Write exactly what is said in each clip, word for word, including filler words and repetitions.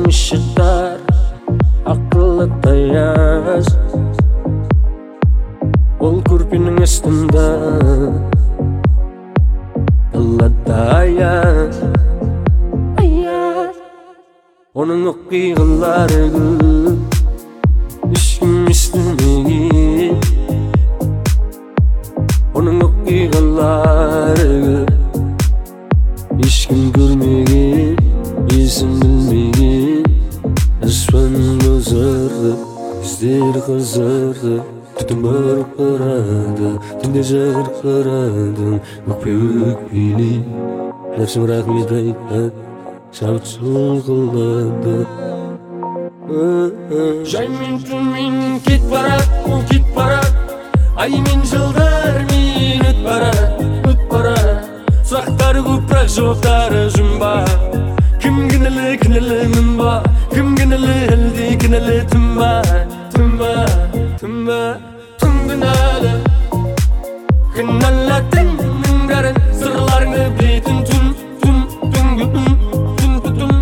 ışıklar akıllı tayaz Ol kurpinin üstünde Yıllarda ayaz Ayaz Onun okuyğıları İşkim istemegi Onun okuyğıları İşkim görmegi İzin bilmegi Aslan gözlerdi Gözleri kızardı Tütün barıp karadı Tünde jar karadı Öpük bili Nefsim rahmet aytad Şavut sol kıldadı Jaymin tümin kit barat O kit barat Aymin жылдар min öt barat Öt barat Suraktары көп бірақ жауаптары жұмбақ Кім кінәлі кінәлі мен ба Кім кінәлі әлде кінәлі түн ба Түн ба Түн ба Түн кінәлі Кінәлі түннің бәрін Сырларыңды білетін түн Түн түнгі түн Түн түн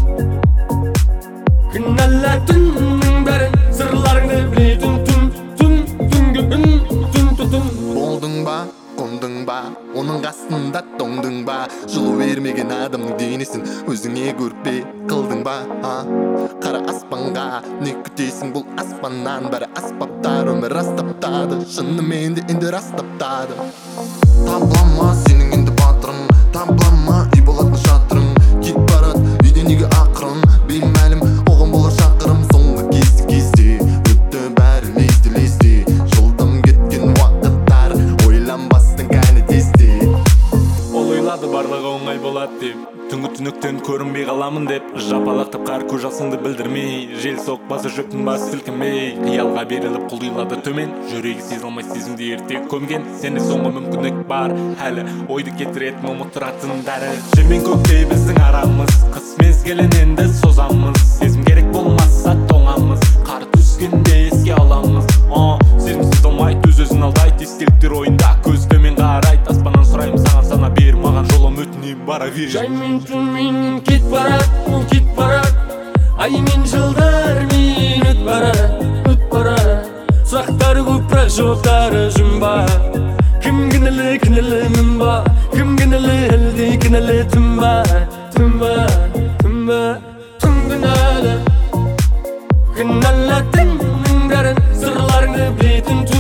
Кінәлі түннің бәрін Сырларыңды білетін түн Түн түнгі түн Түн түн Болдың ба Қондың ба, оның қасында тоңдың ба Жылу бермеген адамның денесін өзіңе көрпе қылдың ба а? Қара аспанға не күтесің бұл аспаннан бәрі аспаптар өмір растаптады шынымен де енді растаптады Таблама сенің енді батырың Таблама үй болатын шатырың Кит барат үйде неге ақырын беймәлім оған болар шақырым соңғы кезде кезде өтті бәрі лезде лезде жылдам кеткен уақыттар ойланбастың кәні тезде Ол ойлады барлығы оңай болады деп Түнгі түніктен көрінбей қаламын деп Жапалақтап қар көз жасыңды білдірмей Жел соқпасы шөптің басы сілкінбей Қиялға беріліп құлдилады төмен Жүрегі сезе алмай сезімді ерте көмген Сенде соңғы мүмкіндік бар әлі Ойды кетіретін ұмыттыратын дәрі Жер мен көктей біздің арамыз Қыс мезгілін енді созамыз Сезім керек болмаса тоңамыз Қар түскенде еске аламыз Сезімсіз болмайды өз өзін алдайды Естеліктер ойында көз төмен қарайды Аспаннан сұраймын саған сана бер маған жолым өтінемін бара бер Жаймен түнмен кет барат, ол кет барат Аймен жылдар мен өт барат, өт барат Сұрақтары көп бірақ жауаптары жұмбақ Кім кінәлі кінәлі мен ба Кім кінәлі әлде кінәлі түн ба Түн ба, түн ба, түн кінәлі Кінәлі түннің бәрін Сырларыңды білетін түн